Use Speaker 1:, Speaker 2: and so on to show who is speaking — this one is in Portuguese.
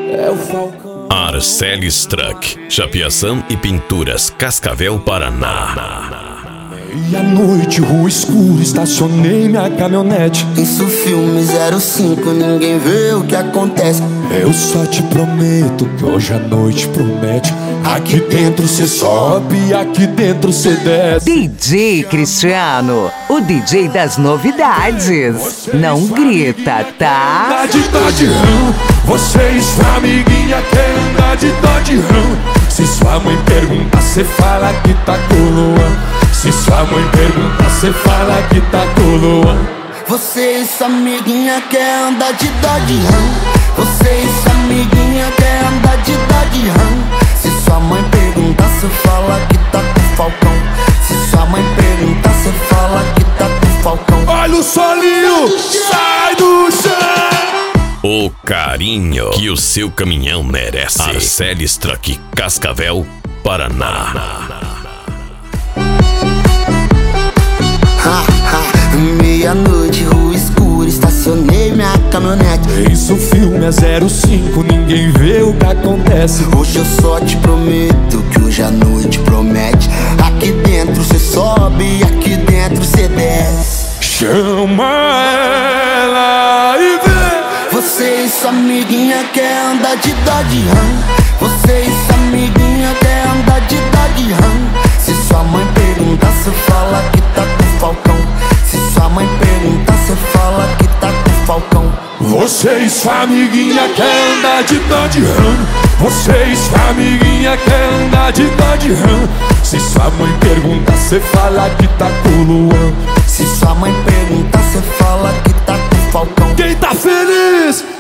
Speaker 1: É o Falcão.
Speaker 2: Arcelis Truck, Chapeação e Pinturas, Cascavel, Paraná.
Speaker 1: Meia-noite, rua escura, estacionei minha caminhonete.
Speaker 3: Isso filme 05, ninguém vê o que acontece.
Speaker 1: Eu só te prometo que hoje a noite promete. Aqui dentro cê sobe, aqui dentro cê desce.
Speaker 4: DJ Cristiano, o DJ das novidades. Não grita, tá?
Speaker 1: Anda de Dodge Ram, você e sua amiguinha quer andar de Dodge Ram. Se sua mãe pergunta, cê fala que tá com o Luan. Se sua mãe pergunta, cê fala que tá com o Luan.
Speaker 3: Você e sua amiguinha quer andar de Dodge Ram. Você e sua amiguinha quer andar de Dodge Ram. Se sua mãe pergunta, cê fala que tá com o Falcão. Se sua mãe pergunta, cê fala que tá com o Falcão.
Speaker 1: Olha o solinho, sai do chão.
Speaker 2: O carinho que o seu caminhão merece. Arcelis Truck, Cascavel, Paraná.
Speaker 3: Meia-noite, rua escura, estacionei minha caminhonete.
Speaker 1: Isso filme é 05, ninguém vê o que acontece.
Speaker 3: Hoje eu só te prometo que hoje a noite promete. Aqui dentro cê sobe, aqui dentro cê desce.
Speaker 1: Chama ela e vem.
Speaker 3: Você e sua amiguinha quer andar de Dodge Ram. Você e sua amiguinha quer andar de Dodge Ram. Se sua mãe pergunta, cê fala que tá com o Falcão. Se sua mãe pergunta, cê fala que tá com o Falcão.
Speaker 1: Você e sua amiguinha quer andar de Dodge Ram. Você e sua amiguinha quer andar de Dodge Ram. Se sua mãe pergunta, cê fala que tá com o Luan.
Speaker 3: Se sua mãe pergunta, cê fala que tá com o Falcão.
Speaker 1: Quem tá feliz?